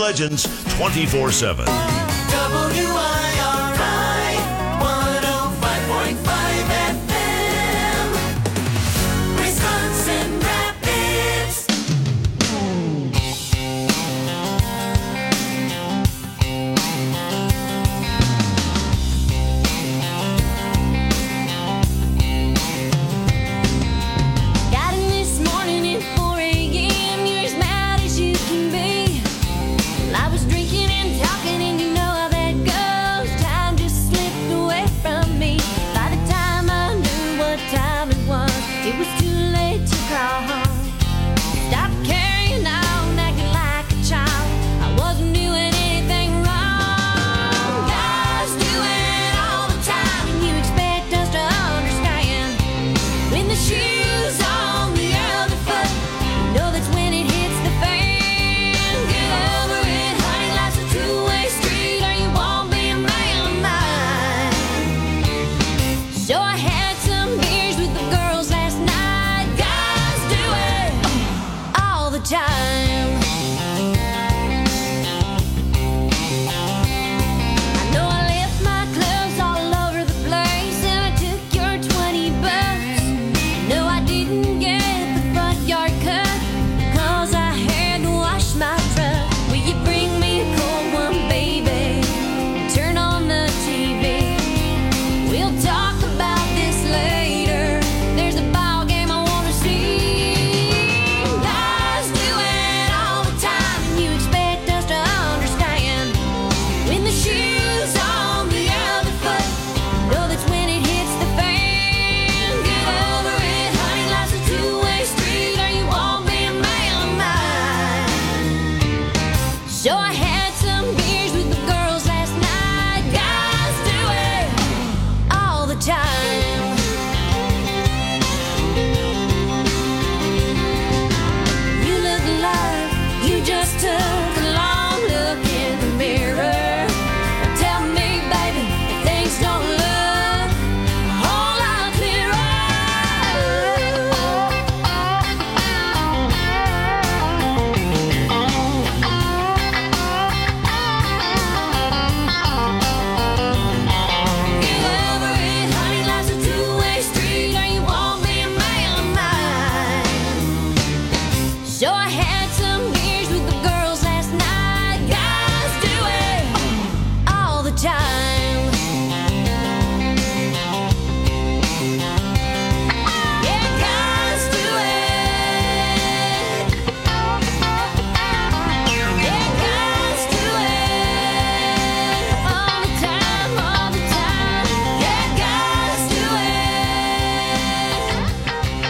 legends 24/7. WIRI 105.5 FM, Wisconsin Rapids. Got in this morning at 4 a.m. You're as mad as you can be. Well, I was drinking and talking, and you know how that goes. Time just slipped away from me. By the time I knew what time it was too late to call home. Stop carrying on, acting like a child. I wasn't doing anything wrong. Guys do it all the time, and you expect us to understand. When the shoe's on the other foot, you know that's when it hits the fan. Get over it, honey, life's a two-way street, or you won't be a man of mine. So I had some beers with the girls last night. Guys do it all the time. I know I left my clothes all over the place, and I took your 20 bucks. No, I didn't get the front yard cut, 'cause I had to wash my truck. Will you bring me a cold one, baby? Turn on the TV. We'll talk about this later. There's a ball game I wanna see. Guys do it all the time, and you expect us to understand. When the shoe's on the other foot, you know that's when it hits the fan. Get over it, honey, life's a two-way street, or you won't be a man of mine. So I had some beers with the girls last night. Guys do it all the time. You look like you just took a long look in the mirror. Tell me, baby, if things don't look a whole lot Get over it, honey, life's a two-way street, or you won't be a man of mine. So I had some beers with the girls last night. Guys do it all the time. Yeah, guys do it. Yeah, guys do it all the time, all the time. Yeah, guys do it.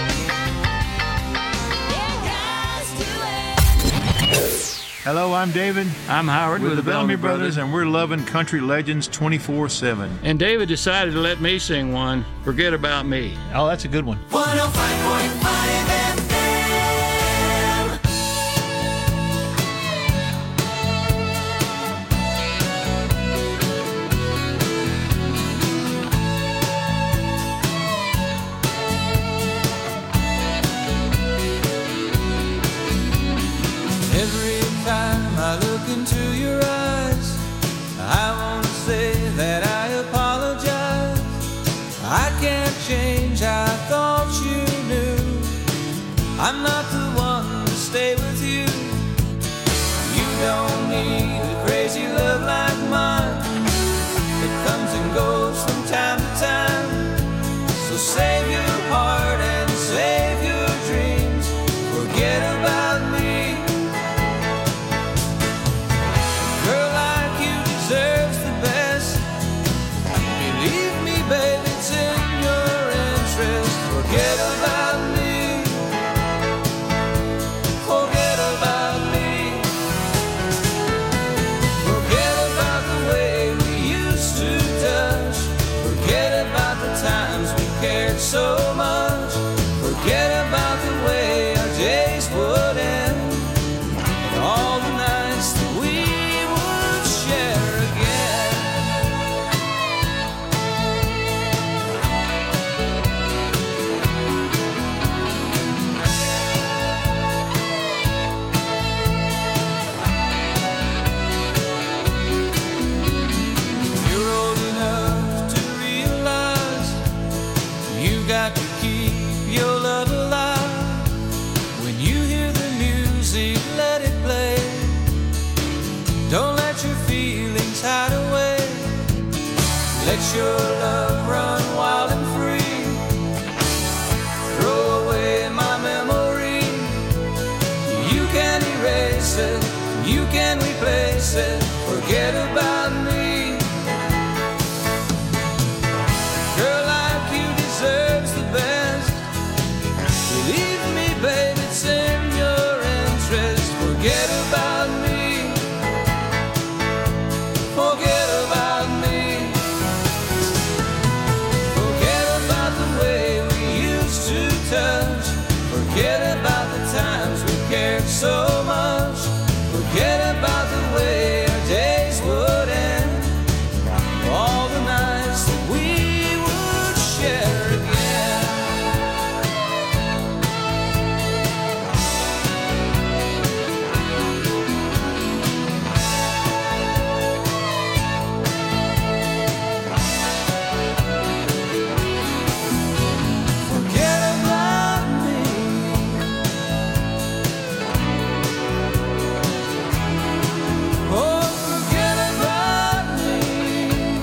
Yeah, guys do it. Hello, I'm David. I'm Howard We're the Bellamy Brothers, and we're loving Country Legends 24/7. And David decided to let me sing one, Forget About Me. Oh, that's a good one. 105.5 FM. Every time I look into your eyes, I want to say that I apologize. I can't change, I thought you knew let your feelings hide away. Let your love run wild and free. Throw away my memory. You can erase it, you can replace it. Forget about me. Girl like you deserves the best. Believe me, babe, it's in your interest. Forget about me. Forget about me. Forget about the way we used to touch. Forget about the times we cared so much. Forget about the way our days would end. All the nights that we would share again. Forget about me. Oh, forget about me.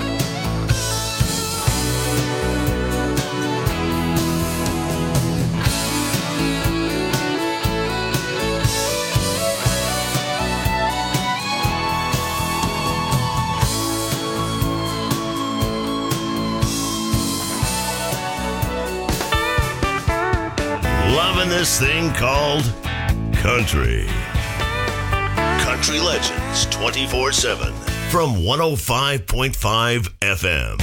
Loving this thing called country. Country Legends 24/7 from 105.5 FM.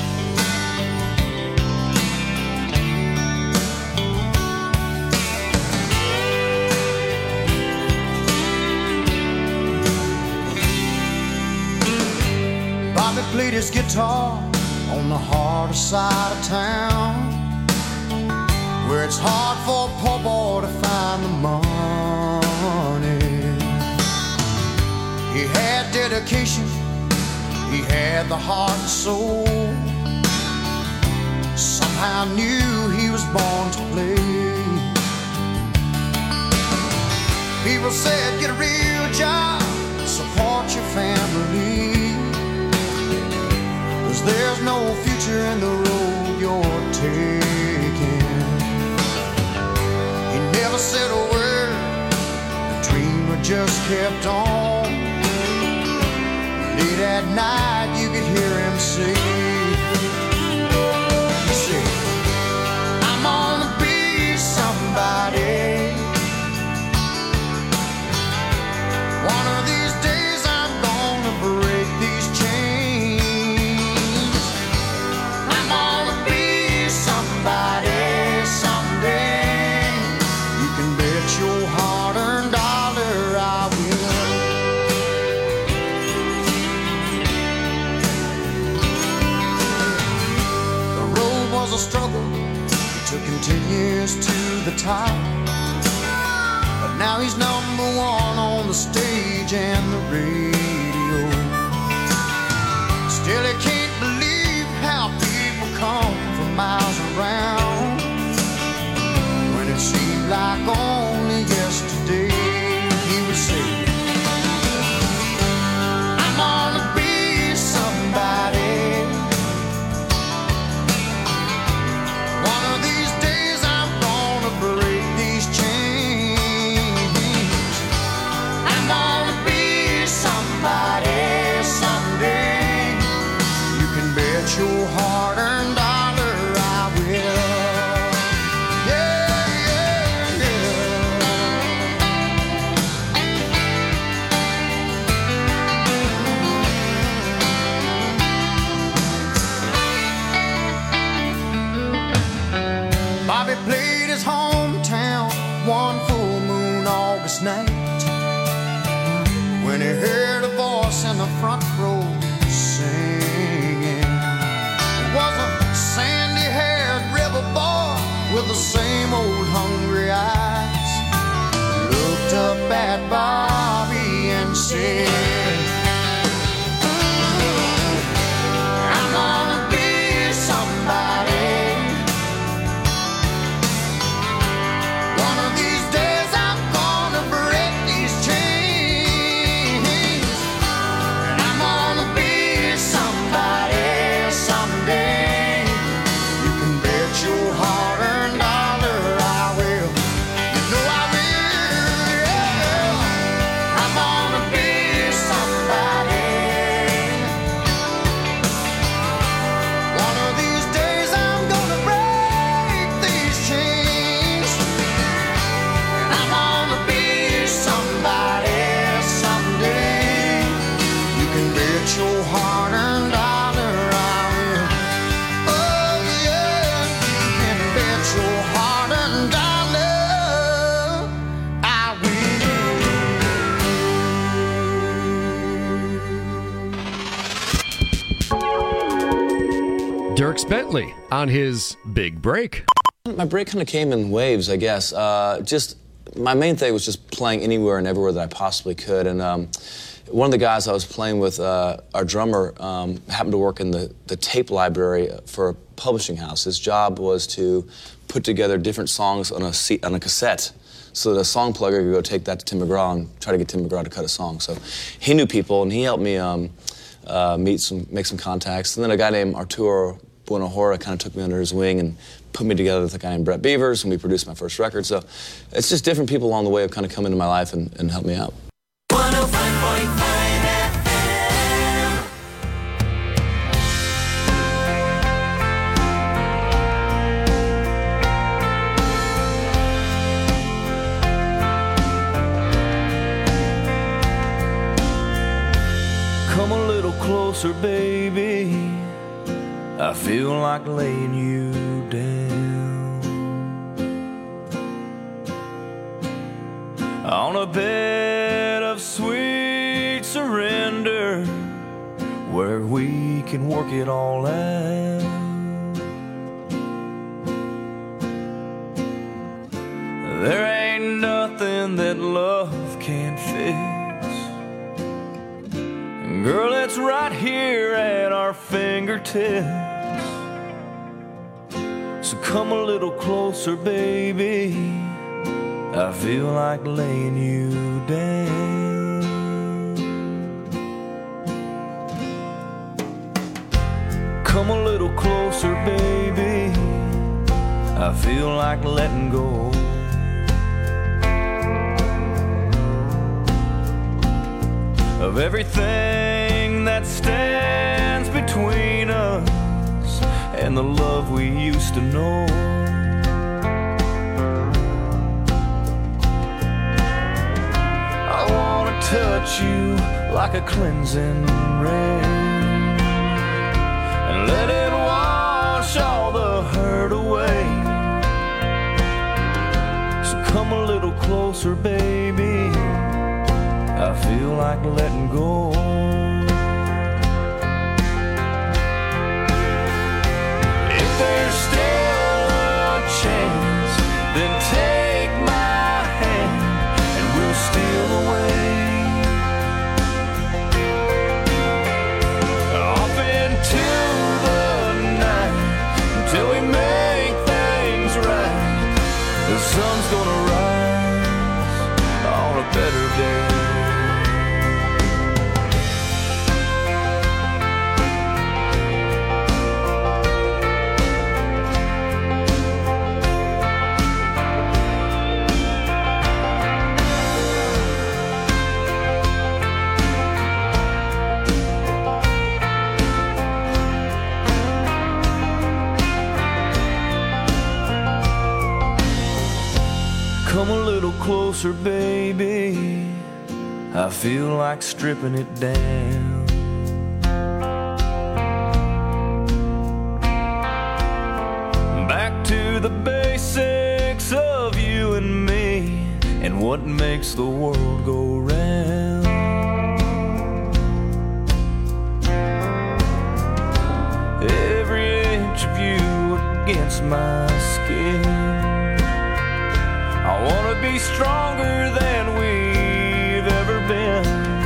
Bobby played his guitar on the harder side of town, where it's hard for a poor boy to find the money. He had dedication, he had the heart and soul. Somehow knew he was born to play. People said, get a real job, support your family, 'cause there's no future in the road you're taking. He never said a word, the dreamer just kept on. Late at night you could hear him say, he said, I'm gonna be somebody. One of these days I'm gonna break these chains. I'm gonna be somebody someday. You can bet your hard-earned dollar I will. The road was a struggle, it took him 10 years to the top. But now he's number one on the stage and the radio. Still he can't believe how people come from miles around, when it seemed like only yesterday he would say, I'm gonna be somebody. One of these days I'm gonna break these chains. I'm gonna be somebody someday. You can bet your hard-earned dollar I will. Yeah, yeah, yeah. Bobby played his hometown one full moon August night, when he heard a voice in the front row singing. It was a sandy-haired river boy with the same old hungry eyes. Looked up at Bobby and said, I'm gonna be somebody. One of these days I'm gonna break these chains. Dierks Bentley on his big break. My break kind of came in waves, I guess. Just my main thing was just playing anywhere and everywhere that I possibly could. And one of the guys I was playing with, our drummer, happened to work in the tape library for a publishing house. His job was to put together different songs on a cassette, so that a song plugger could go take that to Tim McGraw and try to get Tim McGraw to cut a song. So he knew people, and he helped me make some contacts. And then a guy named Arturo Buenohora kind of took me under his wing and put me together with a guy named Brett Beavers, and we produced my first record. So it's just different people along the way have kind of come into my life and helped me out. 105.5 FM. Come a little closer, baby. I feel like laying you down on a bed of sweet surrender where we can work it all out. There ain't nothing that love can't fix. Girl, it's right here at our fingertips. So come a little closer, baby. I feel like laying you down. Come a little closer, baby. I feel like letting go. Of everything that stands between us and the love we used to know. I wanna touch you like a cleansing rain and let it wash all the hurt away. So come a little closer, baby. I feel like letting go. If there's still a chance, then take my hand and we'll steal away off into the night until we make things right. The sun's gonna rise on a better day. Come a little closer, baby. I feel like stripping it down. Back to the basics of you and me and what makes the world go round. Every inch of you against my skin. I wanna be stronger than we've ever been.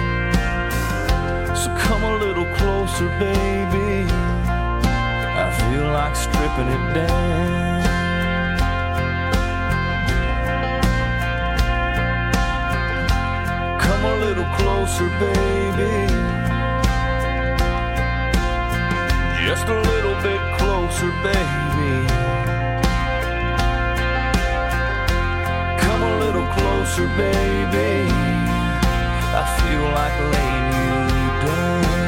So come a little closer, baby. I feel like stripping it down. Come a little closer, baby. Just a little bit closer, baby. A little closer, baby. I feel like laying you down.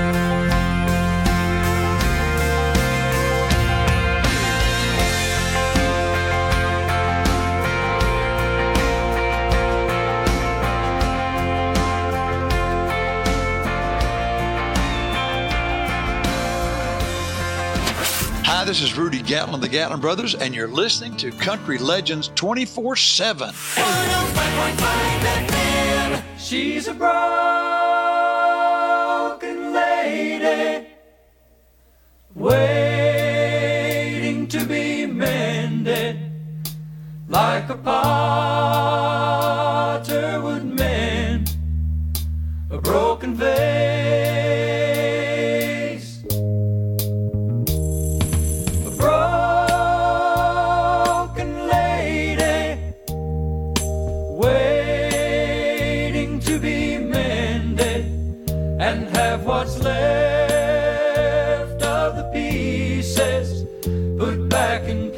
Hi, this is Rudy Gatlin of the Gatlin Brothers, and you're listening to Country Legends 24/7. 105.5 FM. She's a broken lady, way like a potter would mend a broken vase. A broken lady waiting to be mended and have what's left of the pieces put back in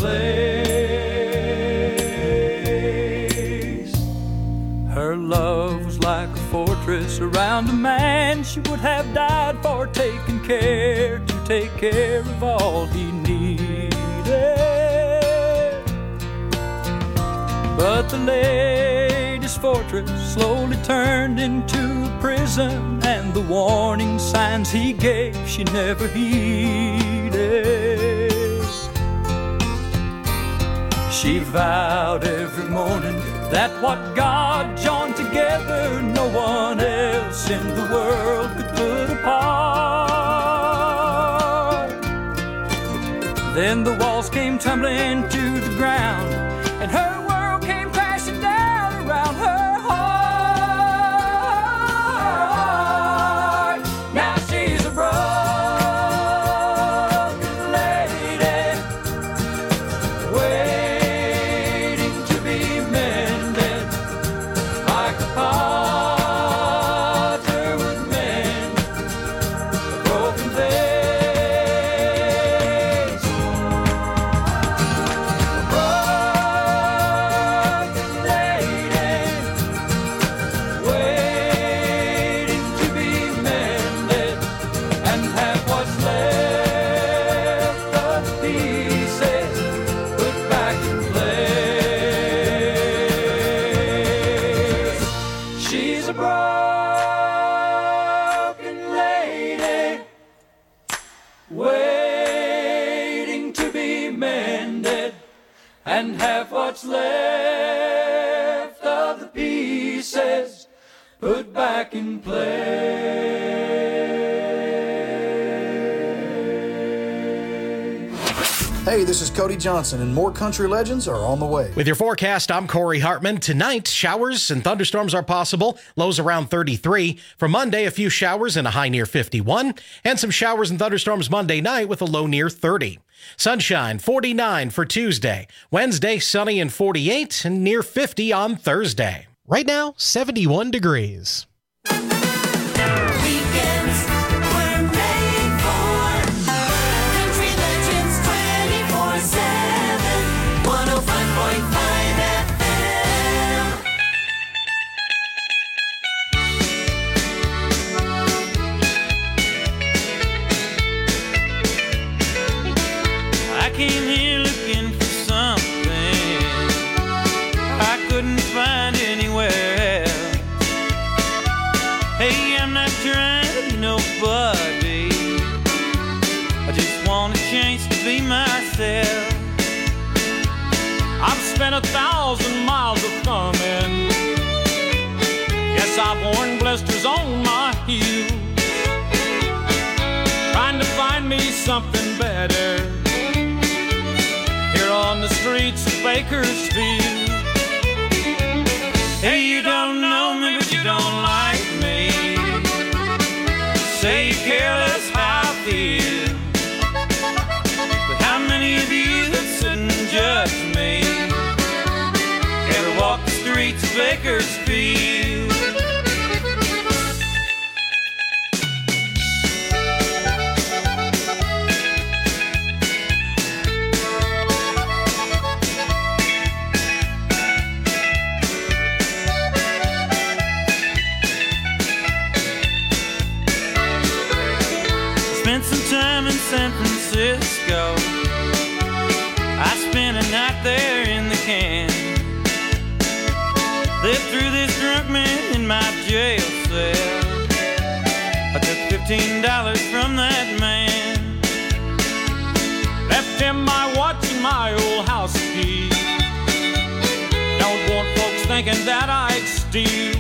place. Her love was like a fortress around a man she would have died for, taking care to take care of all he needed. But the lady's fortress slowly turned into a prison, and the warning signs he gave she never heeded. She vowed every morning that what God joined together no one else in the world could put apart. Then the walls came tumbling to the ground, and her world came crashing down around her heart. Now she's a broken lady, waiting to be mended like a potter would mend a broken vase. A broken lady waiting to be mended and have what's left of the pieces put back in place. She's a broken lady waiting to be mended and have what's left of the pieces put back in place. Hey, this is Cody Johnson, and more country legends are on the way. With your forecast, I'm Corey Hartman. Tonight, showers and thunderstorms are possible. Lows around 33. For Monday, a few showers and a high near 51. And some showers and thunderstorms Monday night with a low near 30. Sunshine, 49 for Tuesday. Wednesday, sunny and 48 and near 50 on Thursday. Right now, 71 degrees. Weekends were made for Country Legends 24/7, 105.5 FM. I came here looking for something I couldn't find anywhere else. Hey, I'm not trying to be nobody, I just want a chance to be myself. I've spent 1,000 miles of thumbing, yes, I've worn blisters on my heels, trying to find me something better here on the streets of Bakersfield. Hey, you don't know me, but you don't like me. Say you care less how I feel, but how many of you that sit and judge me ever walk the streets of Bakersfield? Spent some time in San Francisco, I spent a night there in the can. Lived through this drunk man in my jail cell. I took $15 from that man, left him my watch and my old house key. Don't want folks thinking that I'd steal.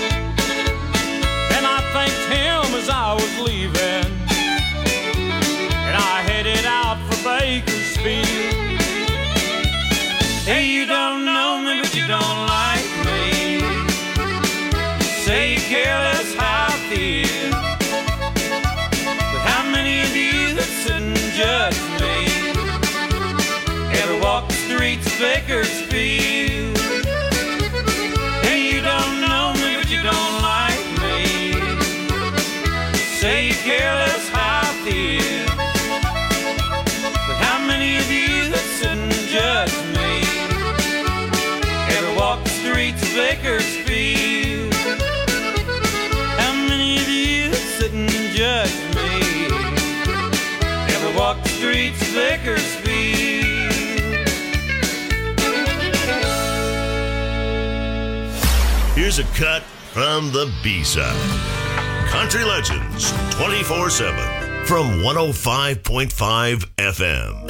And I thanked him as I was leaving, and I headed out for Bakersfield. Hey, you don't know me, but Bakersfield. Hey, you don't know me, but you don't like me. Say you care less how I feel. But how many of you that sit and judge me ever walk the streets of Bakersfield? How many of you that sit and judge me ever walk the streets of Bakersfield? Here's a cut from the B-side. Country Legends 24/7 from 105.5 FM.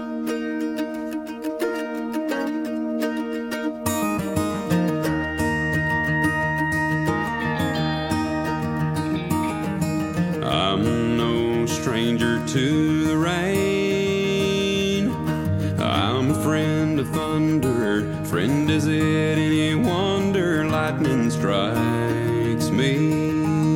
I'm no stranger to the rain. I'm a friend of thunder. Friend, is it any wonder lightning strikes me?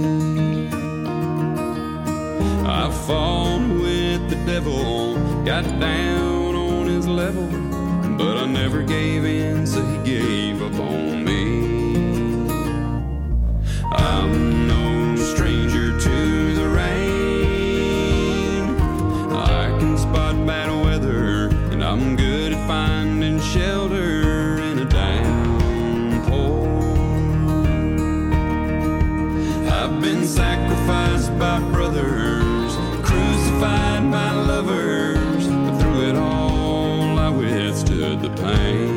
I fought with the devil, got down on his level, but I never gave in, so he gave up on me. I'm no stranger to the rain. I can spot bad weather, and I'm good at finding shelter in a downpour. I've been sacrificed by brothers, crucified by lovers, but through it all I withstood the pain.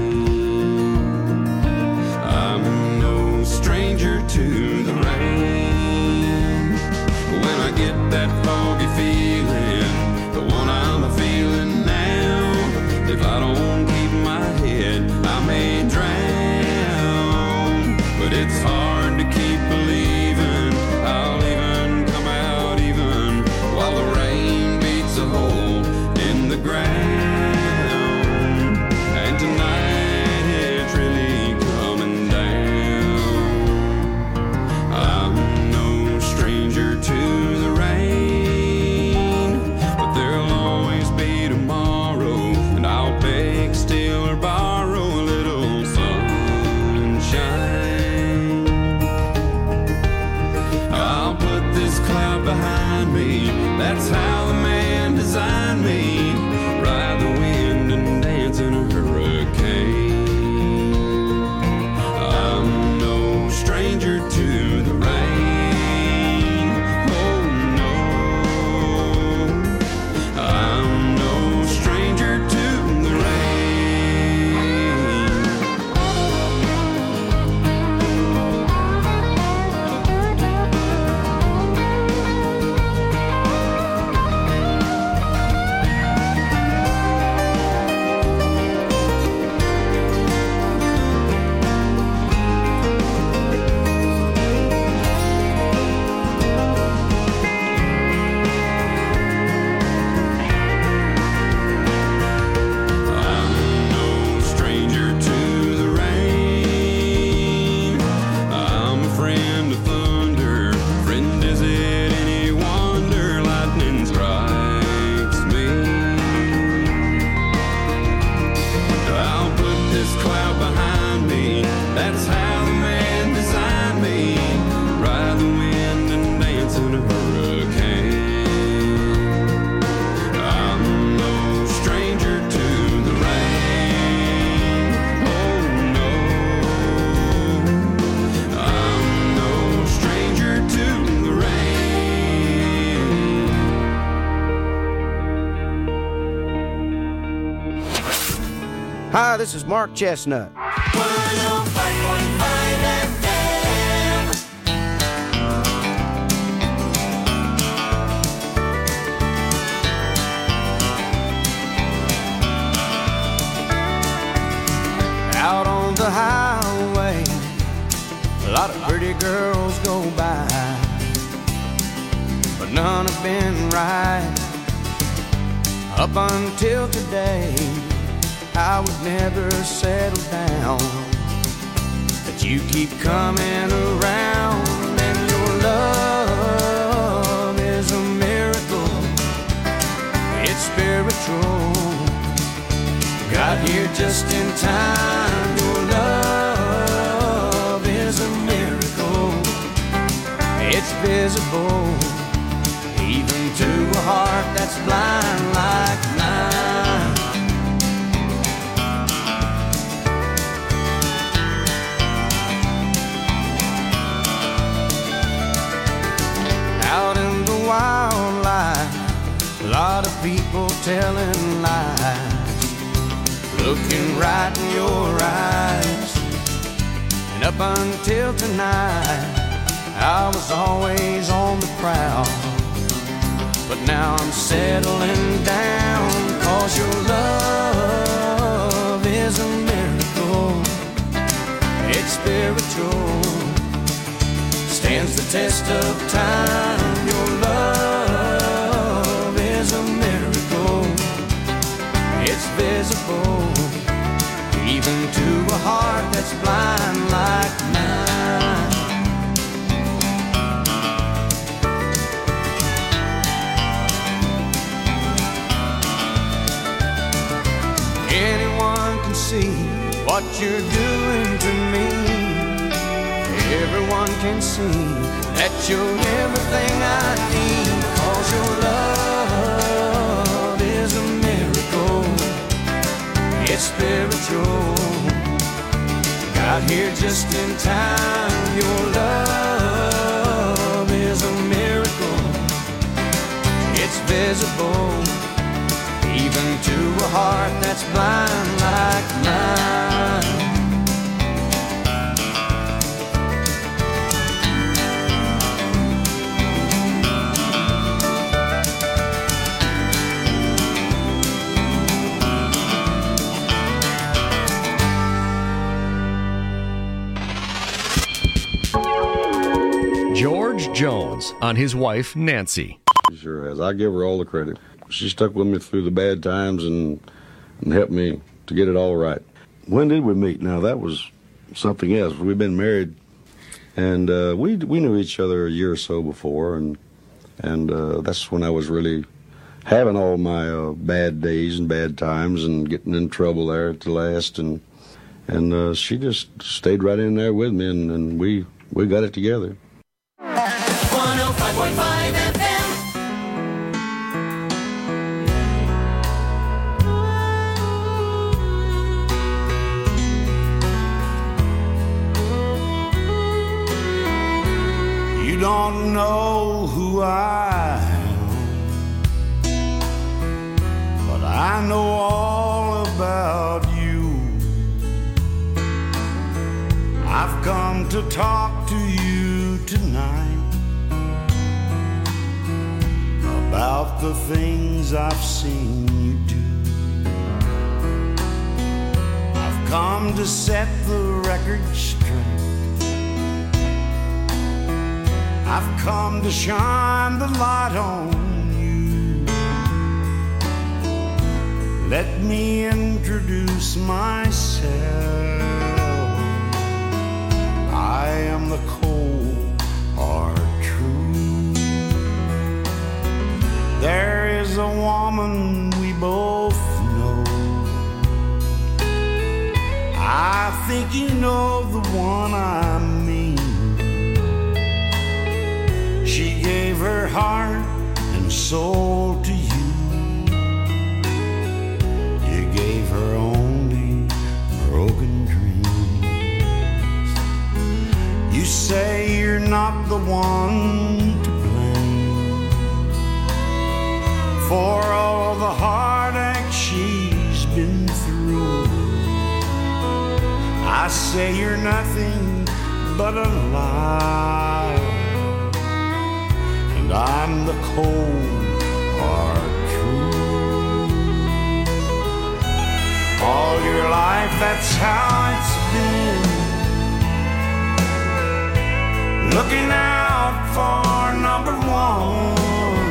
I'm no stranger to the rain. When I get that foggy feeling, the one I'm feeling now, if I don't keep my head, I may drown. But it's hard to keep believing I'll even come out even while the rain beats a hole in the ground. And tonight it's really coming down. I'm no stranger to the rain, but there'll always be tomorrow, and I'll beg, steal, or borrow a little sunshine. I'll put this cloud behind me, that's how the man designed me. Ride the wind and dance in a hurricane. I'm no stranger to the rain. Oh no, I'm no stranger to the rain. I'm no stranger to the rain. I'm a friend of thunder. Friend, is it any wonder lightning strikes me? I'll put this cloud behind me, that's how the man designed me. Ride the wind and dance in a hurricane. I'm no stranger to the rain. Oh no, I'm no stranger to the rain. Hi, this is Mark Chestnut. 105.5 FM. Out on the highway, a lot of pretty girls go by, but none have been right. Up until today, I would never settle down, but you keep coming around, and your love is a miracle. It's spiritual. Got here just in visible, even to a heart that's blind like mine. Out in the wildlife, a lot of people telling lies, looking right in your eyes. And up until tonight, I was always on the prowl, but now I'm settling down, 'cause your love is a miracle. It's spiritual, stands the test of time. Your love is a miracle. It's visible, even to a heart that's blind like mine. Anyone can see what you're doing to me. Everyone can see that you're everything I need, 'cause your love is a miracle. It's spiritual, got here just in time. Your love is a miracle. It's visible, even to a heart that's blind like mine. George Jones on his wife, Nancy. She sure has. I give her all the credit. She stuck with me through the bad times and helped me to get it all right. When did we meet? Now, that was something else. We've been married, and we knew each other a year or so before, and that's when I was really having all my bad days and bad times and getting in trouble there at the last, and she just stayed right in there with me, and we got it together. 105.5 FM. You don't know who I am, but I know all about you. I've come to talk to you tonight about the things I've seen you do. I've come to set the record straight. I've come to shine the light on you. Let me introduce myself. I am the cold hard truth. There is a woman we both know. I think you know the one I mean. She gave her heart and soul to you. You gave her only broken dreams. You say you're not the one to blame for all the heartache she's been through. I say you're nothing but a lie, and I'm the cold hard truth. All your life, that's how it's been, looking out for number one,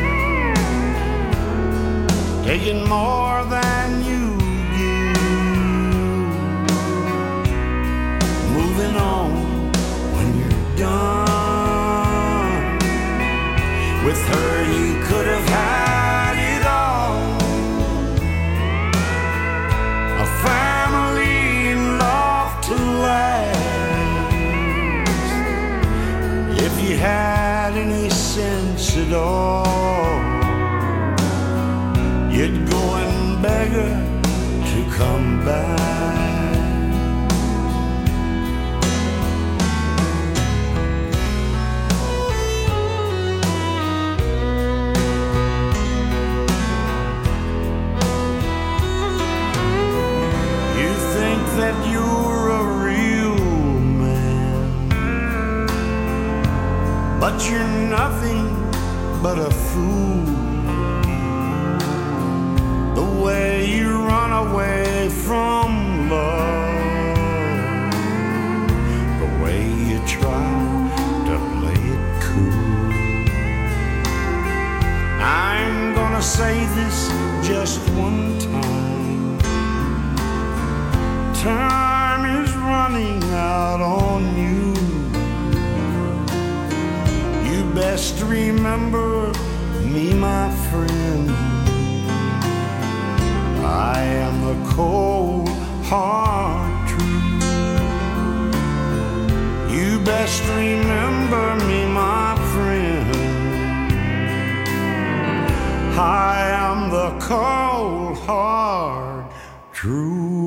taking more than you give, moving on when you're done. With her you could have had it all, a family and love to last. If you had an door. You'd go and beg her to come back. You think that you're a real man, but you're nothing but a fool. The way you run away from love, the way you try to play it cool. I'm gonna say this just one time. Time is running out on you. You best remember me, my friend. I am the cold, hard truth. You best remember me, my friend. I am the cold, hard truth.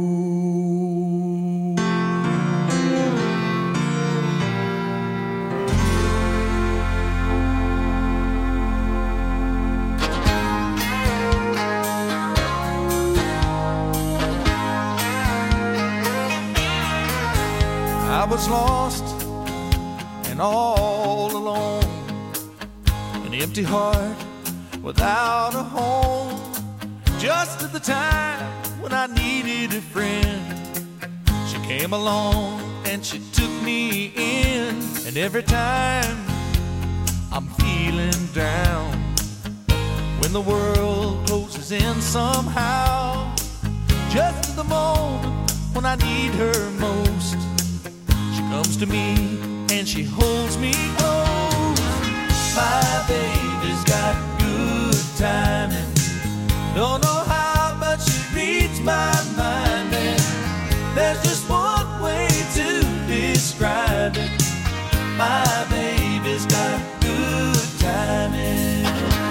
I was lost and all alone, an empty heart without a home. Just at the time when I needed a friend, she came along and she took me in. And every time I'm feeling down, when the world closes in somehow, just at the moment when I need her most, comes to me and she holds me close. My baby's got good timing. Don't know how, but she reads my mind. And there's just one way to describe it. My baby's got good timing.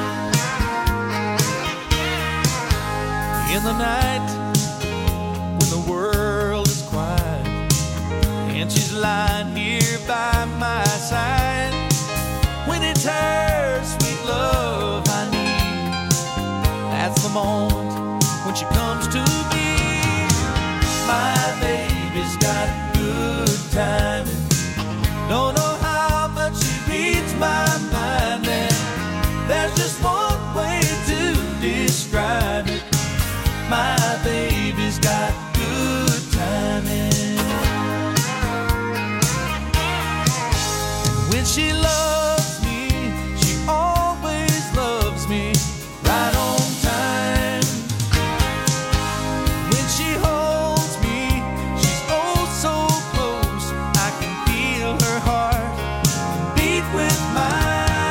In the night, when the world is quiet, and she's lying here by my side, when it's her sweet love I need, that's the moment when she comes to me. My baby's got good timing. Don't know how, but she reads my mind. And there's just one way to describe it. My baby's got good timing. When she loves me, she always loves me right on time. When she holds me, she's oh so close. I can feel her heart beat with mine.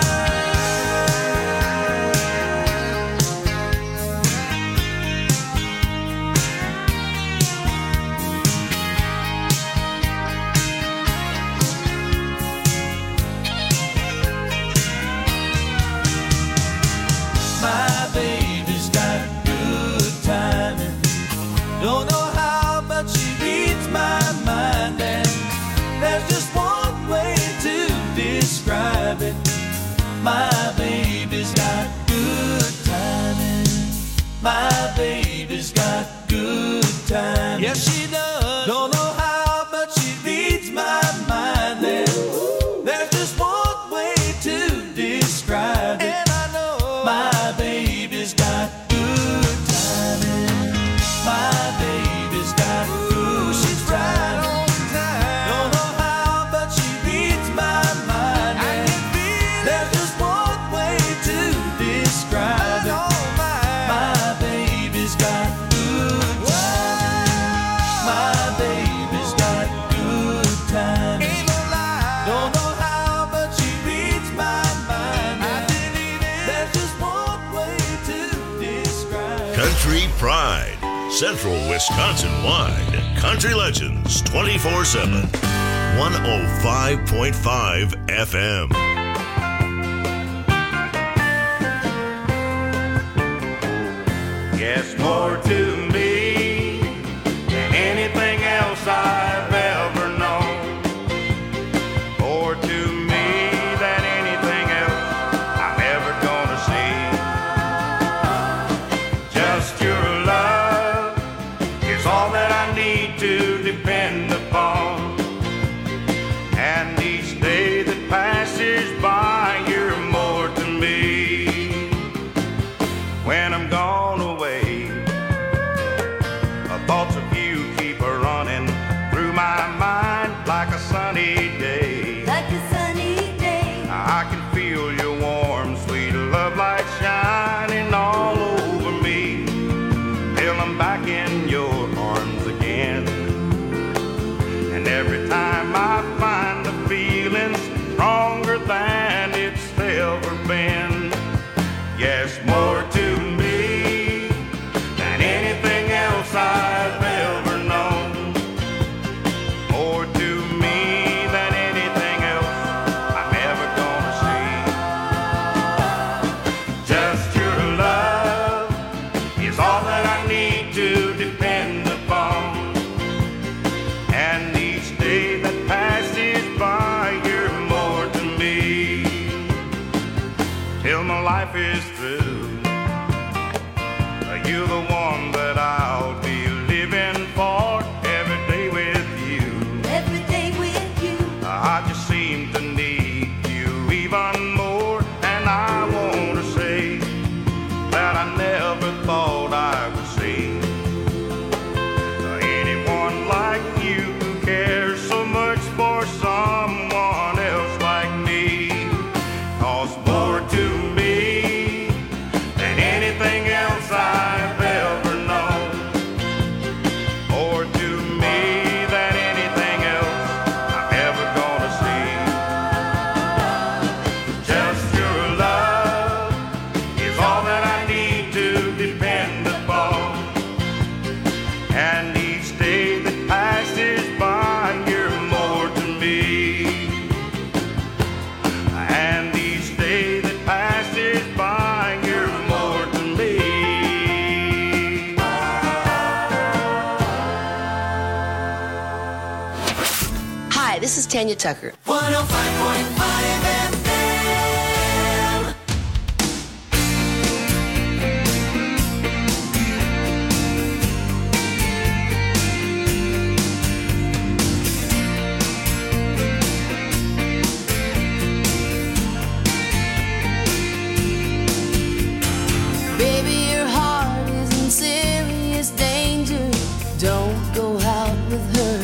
My baby's got good timing. Don't know how, but she reads my mind. And there's just one way to describe it. My baby's got good timing. My baby's got good timing. Yes, she does. Don't know how, but she reads my mind. And there's just one way to describe it. And I know my baby's got good timing. My baby's got good she's right on time. Don't know how, but she reads my mind. I can feel there's just one way to describe it. My baby's got good timing. My baby's got good timing. Ain't no lie. Don't know how, but she reads my mind. I believe it. There's just one way to describe. Country Pride, Central Wisconsin-wide. Country Legends 24/7. 105.5 FM. life is through, you're the one that I'll be living for every day with you. Every day with you. I just seem to need you even more, and I want to say that I never thought I would see anyone like you who cares so much for someone else like me. 'Cause more to me than anything else I've ever known, more to me than anything else I'm ever gonna see. Just your love is all that I need to depend upon, and each day that passes by you're more to me, and each day that passes by you're more to me. Hi, this is Tanya Tucker. 105.5 FM. Baby, your heart is in serious danger. Don't go out with her.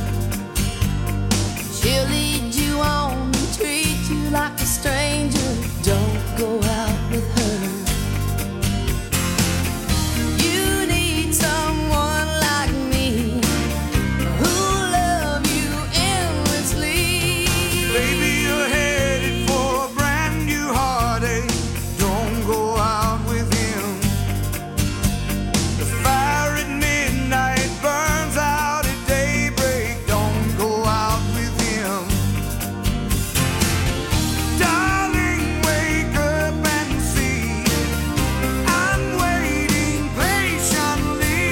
She'll lead you on and treat you like a stranger. Don't go out with her. You need someone like me who'll love you endlessly. Baby, you're headed for a brand new heartache. Don't go out with him. The fire at midnight burns out at daybreak. Don't go out with him. Darling, wake up and see I'm waiting patiently.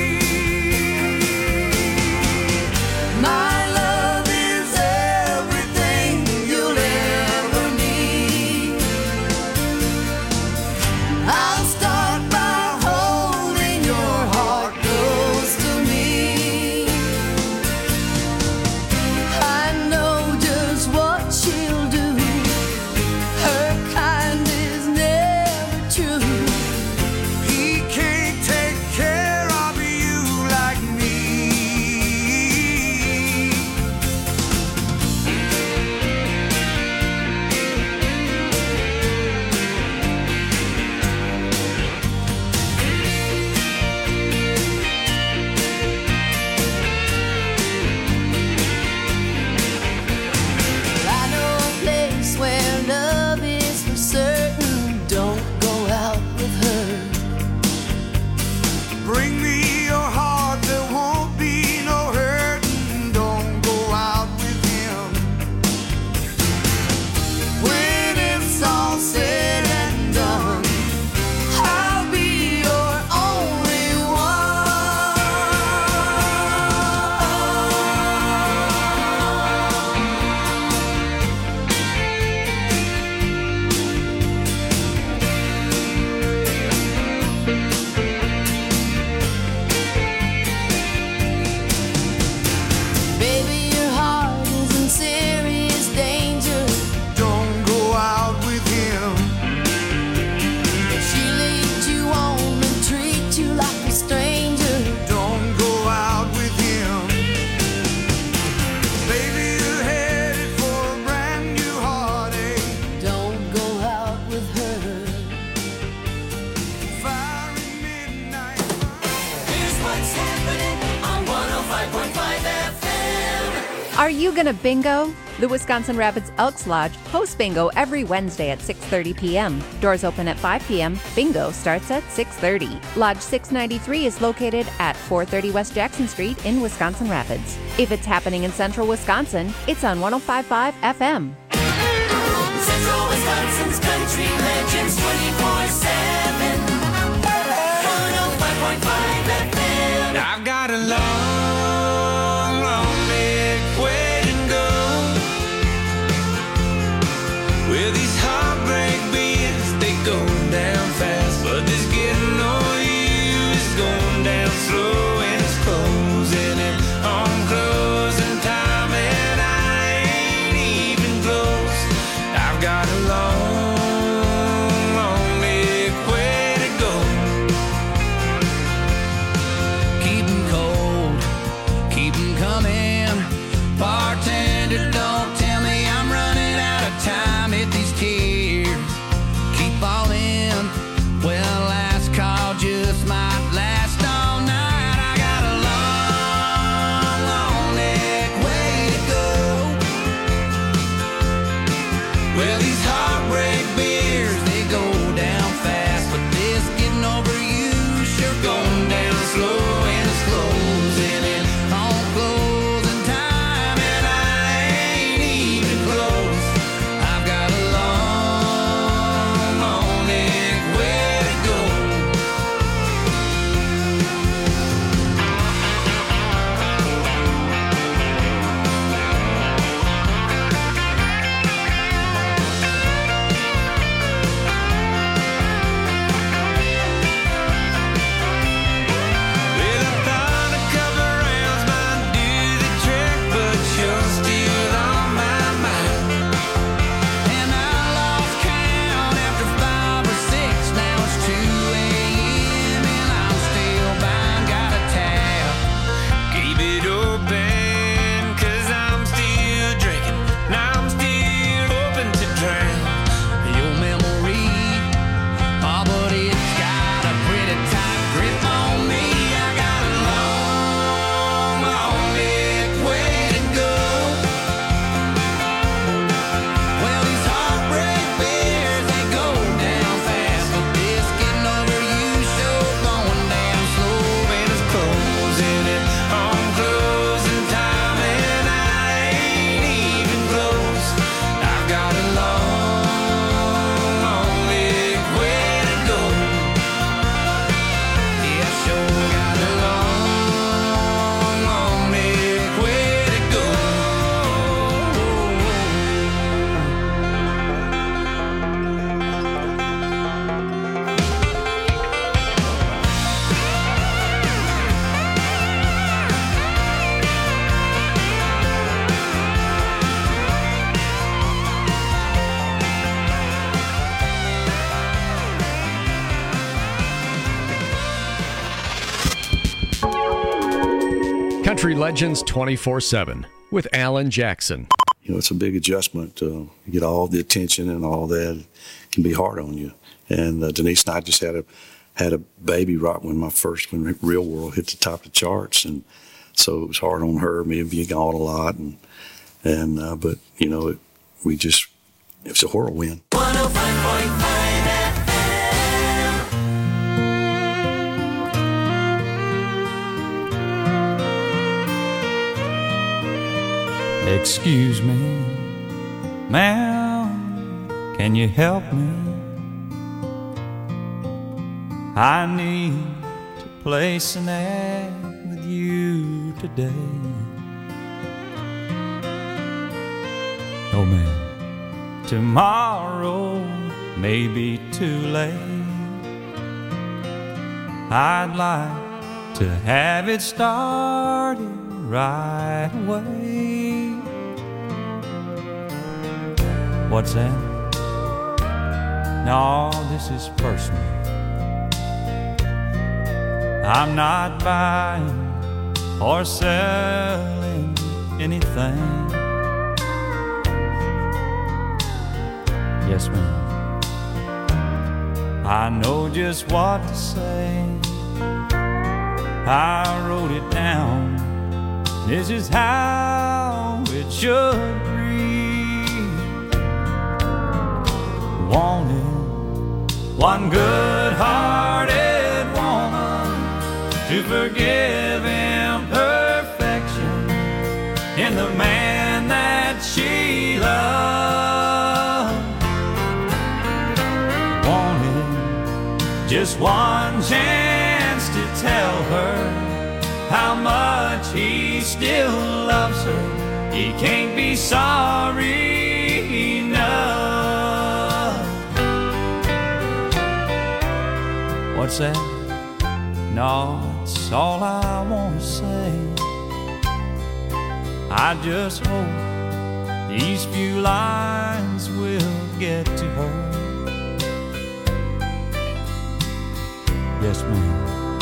My love is everything you'll ever need. I'll start by holding your heart close to me. I know just what she'll do. Her kind is never true. He can't take care of you like me. I know a place where love is for certain. Don't go out with her. Bring me your heart, there won't be no hurting. Don't go out with him. When it's all said and done, I'll be your only Baby, your heart is in serious danger. Don't go out with him. She leads you on and treat you like a stranger. Don't go out with him. Baby, you're headed for a brand new heartache. Don't go out with her. Fire at midnight. Here's what's happening on 105.5 FM. Are you gonna bingo? The Wisconsin Rapids Elks Lodge hosts bingo every Wednesday at 6:30 p.m. Doors open at 5 p.m. Bingo starts at 6:30. Lodge 693 is located at 430 West Jackson Street in Wisconsin Rapids. If it's happening in central Wisconsin, it's on 105.5 FM. Central Wisconsin's Country Legends 24/7. 105.5 FM. I've got a long, long leg way to go. Where these heartbreak beats, they go Country Legends 24/7 with Alan Jackson. You know, it's a big adjustment to get all the attention and all that. It can be hard on you. And Denise and I just had a baby right when when Real World hit the top of the charts, and so it was hard on her, me being gone a lot, but you know, it was a whirlwind. 105.5 Excuse me, ma'am, can you help me? I need to place an ad with you today. Oh man, tomorrow may be too late. I'd like to have it started right away. What's that? No, this is personal. I'm not buying or selling anything. Yes, ma'am. I know just what to say. I wrote it down. This is how it should read. Wanted one good-hearted woman to forgive imperfection in the man that she loved. Wanted just one chance to tell her how much he still loves her. He can't be sorry enough. What's that? No, it's all I want to say. I just hope these few lines will get to her. Yes, ma'am.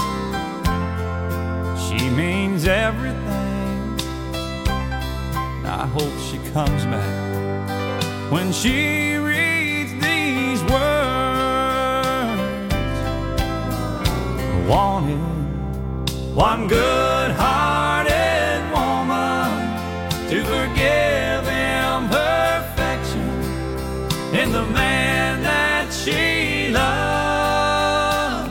She means everything. I hope she comes back when she reads these words. Wanted one good-hearted woman to forgive imperfection in the man that she loved.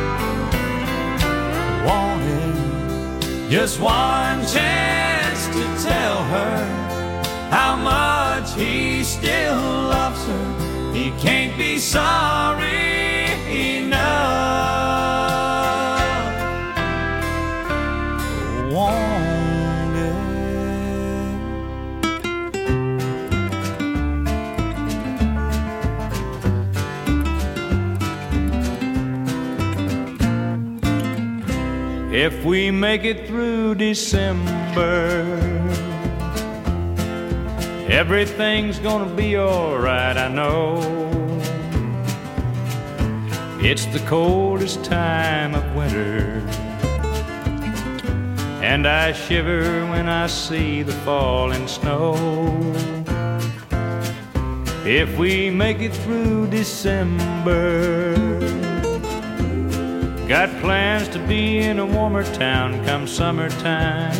Wanted just one chance to tell her how much he still loves her. He can't be sorry enough. If we make it through December, everything's gonna be alright, I know. It's the coldest time of winter, and I shiver when I see the falling snow. If we make it through December, got plans to be in a warmer town come summertime,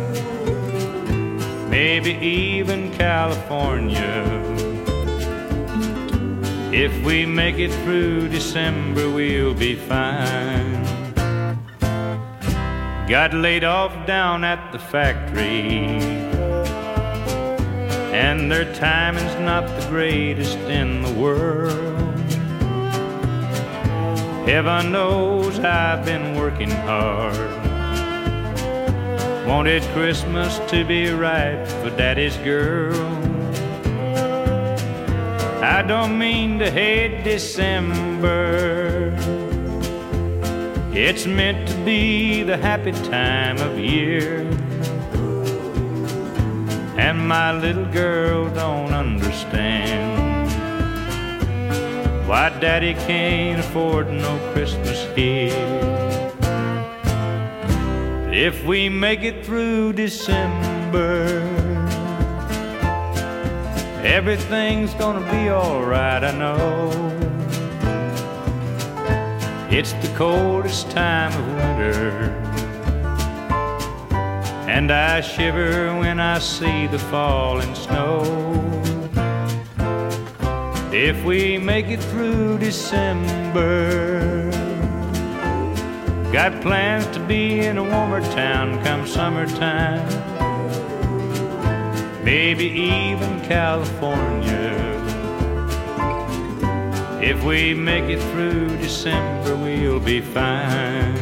maybe even California. If we make it through December, we'll be fine. Got laid off down at the factory, and their timing's not the greatest in the world. Heaven knows I've been working hard. Wanted Christmas to be right for Daddy's girl. I don't mean to hate December. It's meant to be the happy time of year. And my little girl don't understand why Daddy can't afford no Christmas here. if we make it through December, everything's gonna be alright, I know. It's the coldest time of winter, and I shiver when I see the falling snow. If we make it through December, got plans to be in a warmer town come summertime, maybe even California. If we make it through December, we'll be fine.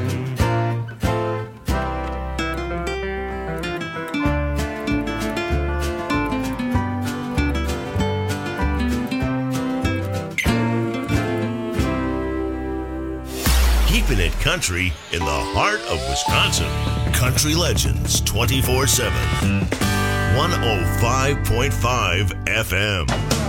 Keeping it country in the heart of Wisconsin. Country Legends 24/7. 105.5 FM.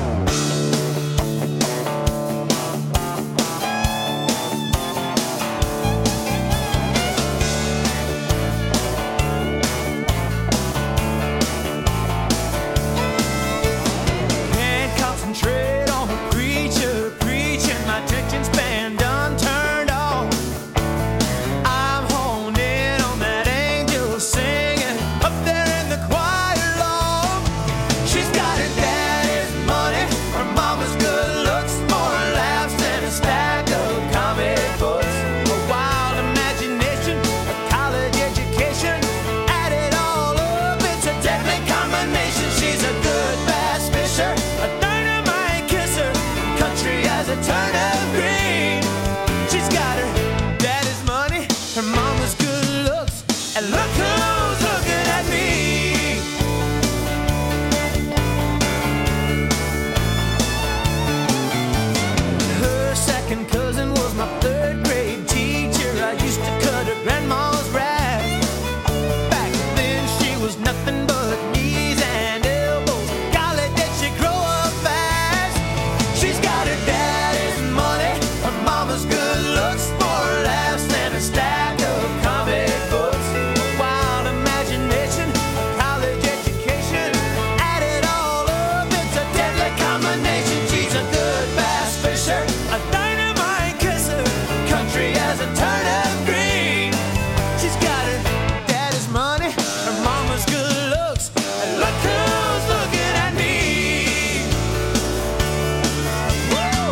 Can't concentrate on a preacher preaching, my attention span done turned off. I'm honed in on that angel singing up there in the choir loft. She's got her daddy's money, her mama's good looks, more laughs than a stack of comic books. A wild imagination, a college education, add it all up, it's a deadly combination. She's a good bass fisher, a dynamite kisser, country as a turnip green. She's got her daddy's money, her mama's good looks, and look who's looking at me. Her second cousin was my third grade teacher. I used to cut her grandma's grass. Back then she was nothing but knees and elbows. Golly, did she grow up fast? She's got her daddy's money, her mama's good looks, more laughs than a stack of comic books. A wild imagination, a college education, add it all up, it's a deadly combination. She's a good bass fisher, a dynamite kisser, country as a turnip green. She's got her daddy's money, her mama's good looks, and look who's looking at me. Woo!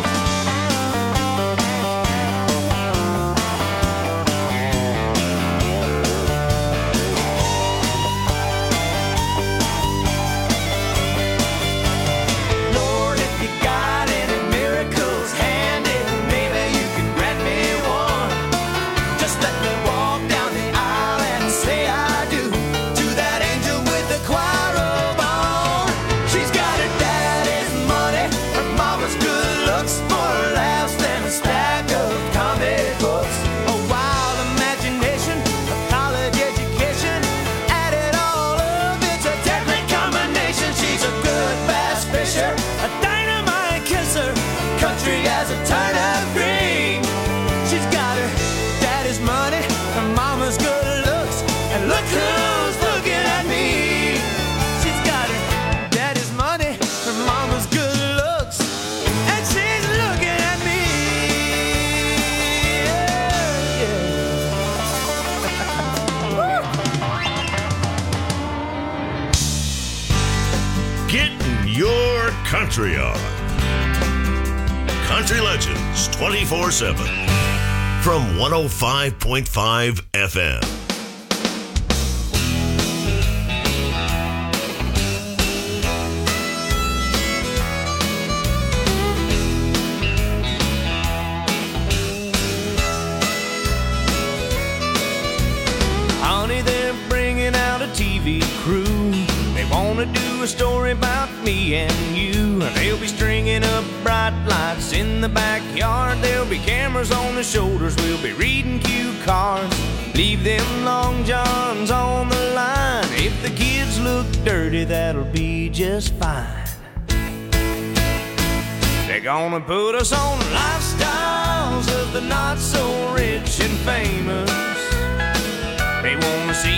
Lord, if you got any miracles handy, maybe you can grant me one. Just let me walk down the aisle and say I do to that angel with the choir robe on. She's got her daddy's money, her mama's good looks, more laughs than a stack of comic books. A wild imagination, a college education, add it all up, it's a deadly combination. She's a good bass fisher, a dynamite kisser, country as a turnip green. She's got her daddy's money, her mama's good looks, and look who's looking at me. She's got her daddy's money, her mama's good looks, and she's looking at me. Yeah, Getting your country on. Country Legends 24/7. From 105.5 FM. Honey, they're bringing out a TV crew. They wanna do a story about me and you. They'll be stringing up bright lights in the backyard. There'll be cameras on the shoulders. We'll be reading cue cards. Leave them long johns on the line. If the kids look dirty, that'll be just fine. They're gonna put us on lifestyles of the not so rich and famous. They wanna see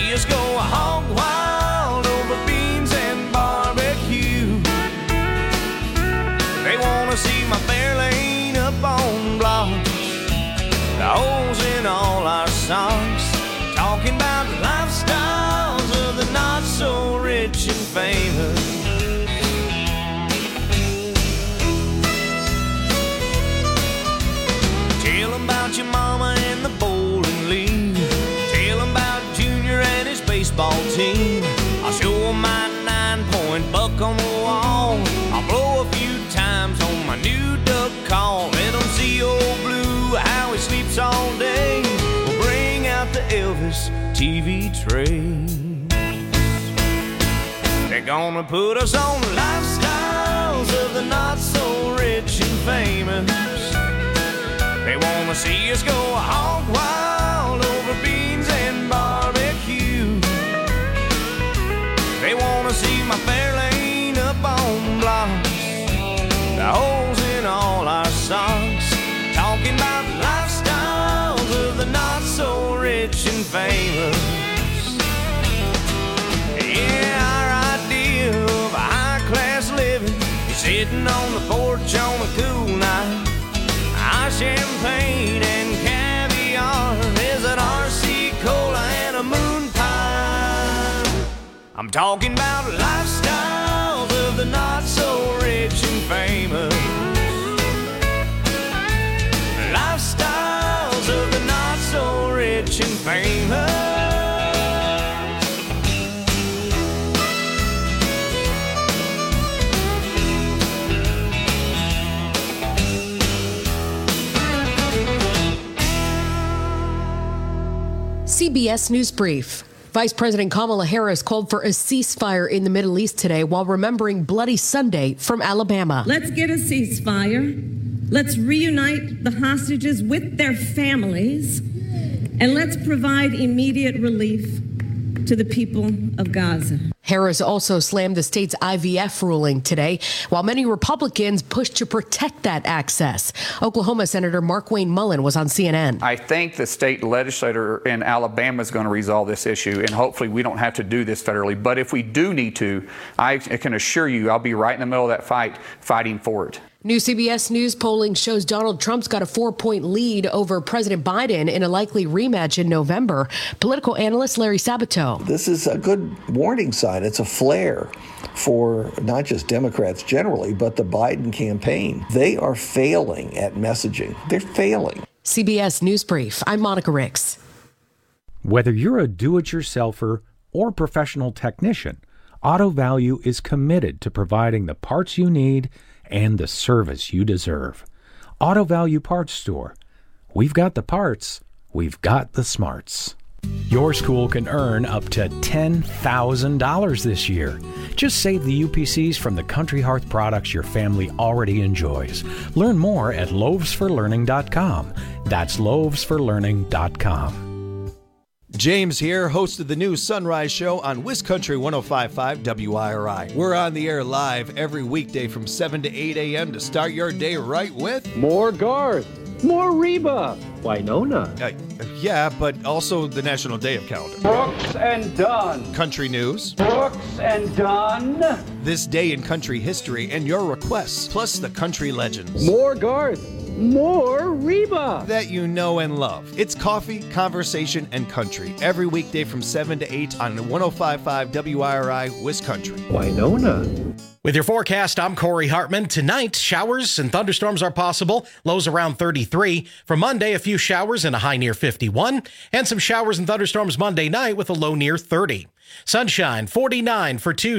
'em about your mama and the bowling league. Tell 'em about Junior and his baseball team. I'll show 'em my 9-point buck on the wall. I'll blow a few times on my new duck call. Let 'em see old Blue, how he sleeps all day. We'll bring out the Elvis TV train. They're gonna put us on lifestyles of the not-so-rich and famous. They wanna see us go hog wild over beans and barbecue. They wanna see my Fairlane up on blocks, the holes in all our socks. Talking about lifestyles of the not-so-rich and famous. Yeah, our idea of a high-class living is sitting on the porch on a cool night. Our champagne and caviar is an RC Cola and a moon pie. I'm talking about lifestyles of the not-so-rich and famous. Lifestyles of the not-so-rich and famous. CBS News Brief. Vice President Kamala Harris called for a ceasefire in the Middle East today while remembering Bloody Sunday from Alabama. Let's get a ceasefire. Let's reunite the hostages with their families. And let's provide immediate relief to the people of Gaza. Harris also slammed the state's IVF ruling today, while many Republicans pushed to protect that access. Oklahoma Senator Markwayne Mullin was on CNN. I think the state legislator in Alabama is going to resolve this issue, and hopefully we don't have to do this federally. But if we do need to, I can assure you I'll be right in the middle of that fight, fighting for it. New CBS News polling shows Donald Trump's got a 4-point lead over President Biden in a likely rematch in November. Political analyst Larry Sabato. This is a good warning sign. It's a flare for not just Democrats generally, but the Biden campaign. They are failing at messaging. They're failing. CBS News Brief. I'm Monica Ricks. Whether you're a do-it-yourselfer or professional technician, Auto Value is committed to providing the parts you need and the service you deserve. Auto Value Parts Store. We've got the parts. We've got the smarts. Your school can earn up to $10,000 this year. Just save the UPCs from the Country Hearth products your family already enjoys. Learn more at loavesforlearning.com. That's loavesforlearning.com. James here, host of the new Sunrise Show on WisCountry 105.5 WIRI. We're on the air live every weekday from 7 to 8 a.m. to start your day right with more Garth, more Reba, Winona. Yeah, but also the National Day of Calendar. Brooks and Dunn. Country news. Brooks and Dunn. This day in country history and your requests, plus the country legends. More Garth. More Reba that you know and love. It's coffee, conversation, and country every weekday from 7 to 8 on 105.5 WIRI WisCountry. Winona. With your forecast, I'm Corey Hartman. Tonight, showers and thunderstorms are possible. Lows around 33. For Monday, a few showers and a high near 51. And some showers and thunderstorms Monday night with a low near 30. Sunshine, 49 for Tuesday.